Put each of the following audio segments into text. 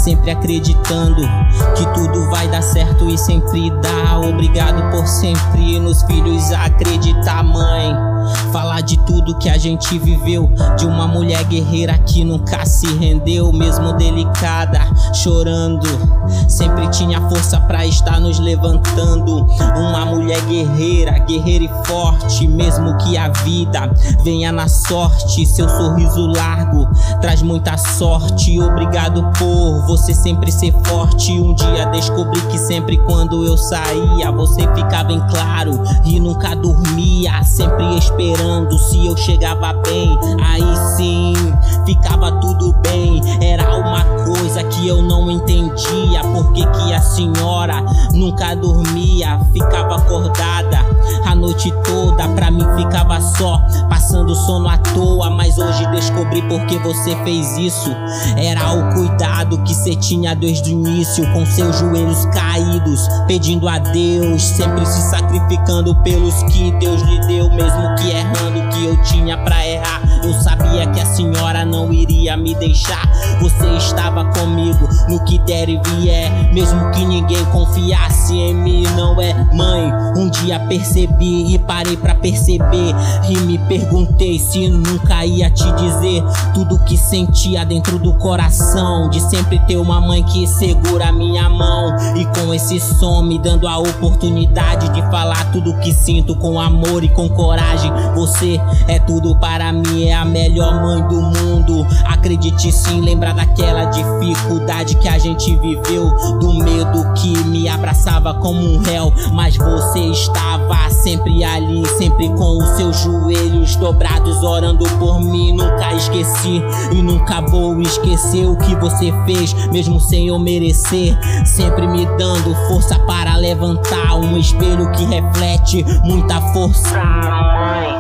sempre acreditando que tudo vai dar certo e sempre dá. Obrigado por sempre nos filhos acreditar, mãe. Falar de tudo que a gente viveu, de uma mulher guerreira que nunca se rendeu, mesmo delicada, chorando, sempre tinha força pra estar nos levantando. Uma mulher guerreira, guerreira e forte, mesmo que a vida venha na sorte. Seu sorriso largo traz muita sorte. Obrigado por você sempre ser forte. Um dia descobri que sempre quando eu saía, você ficava em claro e nunca dormia, sempre esperando. Se eu chegava bem, aí sim ficava tudo bem. Era uma coisa que eu não entendia, porque que a senhora nunca dormia, ficava acordada a noite toda. Pra mim ficava só, passando sono à toa. Mas hoje descobri porque você fez isso. Era o cuidado que cê tinha desde o início, com seus joelhos caídos, pedindo a Deus, sempre se sacrificando pelos que Deus lhe deu. Mesmo que errando o que eu tinha pra errar, eu sabia que a senhora não iria me deixar. Você estava comigo no que der e vier, mesmo que ninguém confiasse em mim. Não é, mãe? Um dia percebi e parei pra perceber, e me perguntei se nunca ia te dizer tudo que sentia dentro do coração, de sempre ter uma mãe que segura a minha mão, e com esse som me dando a oportunidade de falar tudo que sinto com amor e com coragem. Você é tudo para mim, é a melhor mãe do mundo. Acredite sim, lembra daquela dificuldade que a gente viveu, do medo que me abraçava como um réu, mas você estava sempre ali, sempre com os seus joelhos dobrados, orando por mim. Nunca esqueci e nunca vou esquecer o que você fez, mesmo sem eu merecer, sempre me dando força para levantar, um espelho que reflete muita força. Mãe,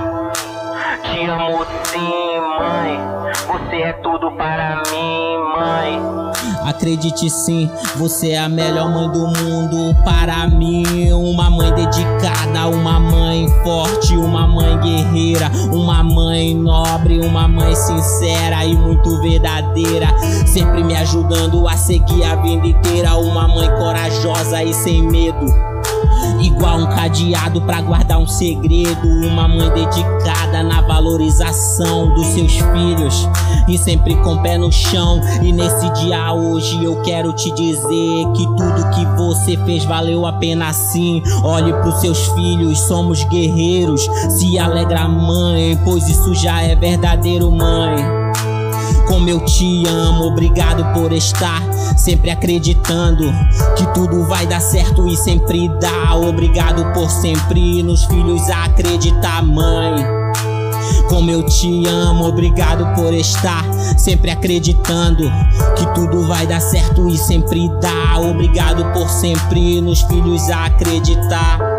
te amo sim, mãe, você é tudo para mim, mãe. Acredite sim, você é a melhor mãe do mundo para mim. Uma mãe dedicada, uma mãe forte, uma mãe guerreira, uma mãe nobre, uma mãe sincera e muito verdadeira, sempre me ajudando a seguir a vida inteira. Uma mãe corajosa e sem medo, igual um cadeado pra guardar um segredo. Uma mãe dedicada na valorização dos seus filhos e sempre com o pé no chão. E nesse dia hoje eu quero te dizer que tudo que você fez valeu a pena sim. Olhe pros seus filhos, somos guerreiros. Se alegra, mãe, pois isso já é verdadeiro, mãe. Como eu te amo, obrigado por estar sempre acreditando que tudo vai dar certo e sempre dá. Obrigado por sempre nos filhos acreditar, mãe. Como eu te amo, obrigado por estar sempre acreditando que tudo vai dar certo e sempre dá. Obrigado por sempre nos filhos acreditar.